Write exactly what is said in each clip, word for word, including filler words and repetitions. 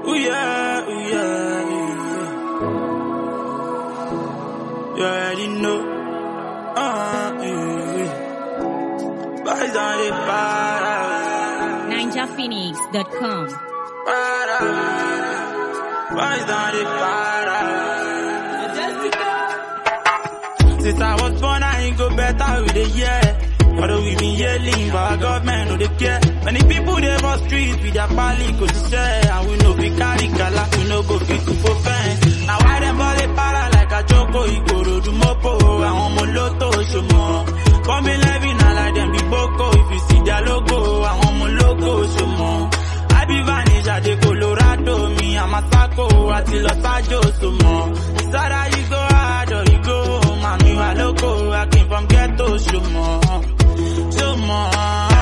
Ooh yeah, ooh yeah, yeah. You already know. Uh, yeah. Boys on the para. ninja phoenix dot com. Para. Boys on the para. Since I was born, I ain't go better with the year. Although we been yelling, but our government no they care. Many people they for streets with their pali go to share. And we no be carry gala, we no go fit to for fence. Now why them ball it para like a choco, he go to do mopo. I want more lotto, show more. Come be living, I like them be boko. If you see their logo, I want more logo, show more. I be vanish at the Colorado, me I'm a taco, I till Los Angeles, so more. Sada you go hard or you go home, I'm you a loco. I came from ghetto, show more. So much,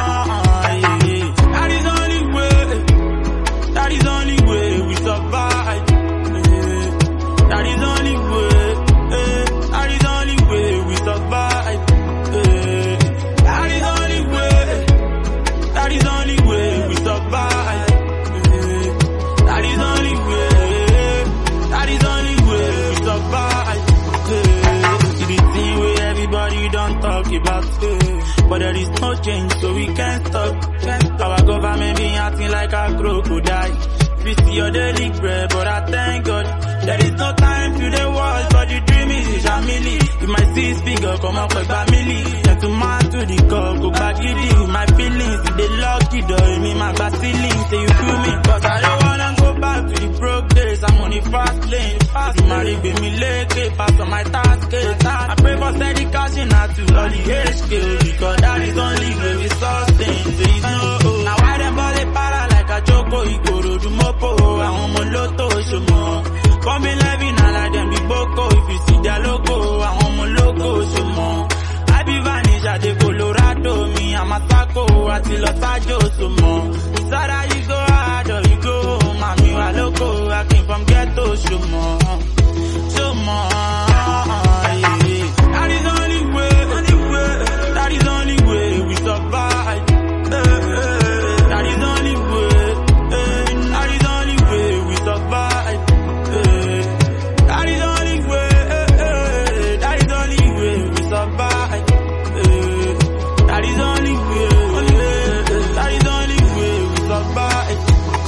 yeah. That is only way, that is only way we survive, yeah. That is only way, yeah. That is only way we survive, yeah. That is only way, that is only way we survive, yeah. That is only way, that is only way we survive, yeah. See the thing where everybody don't talk about, yeah. But there is no change, so we can't stop. Our government be acting like a crocodile. We see your daily bread, but I thank God. There is no time to the world, but the dream is a family. If my sis figure come up with family, then to man to the call, go back it with my feelings. If they lucky door, me my ceiling. Say you feel me, cause I don't wanna go back to the broke days. I'm on the fast lane. Fast marry, baby, me late, pass on my task. I pray for steady cashing out to all the H K, because that is only way we sustain. There is no hope. Now why them ball it para like a choco, he go to do mopo. I want more lotto, show more. Come be living, I like them be boko. If you see their logo, I want more logo, show more. I be vanish at the Colorado, me I'm a taco, I till Los Angeles, so more. Sada you go hard or you go home, I'm you a loco. I came from ghetto, show more. Show more, yeah. That is only way, only way. That is only way we survive. Eh, eh. That is only way, eh. That is only way we survive. Eh. That is only way, eh, eh. That is only way we survive. Eh. That is only way, eh. That is only way we survive.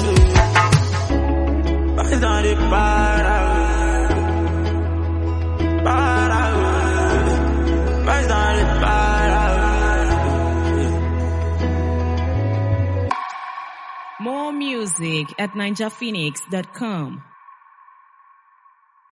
Eh. Boys on the para. More music at ninja phoenix dot com.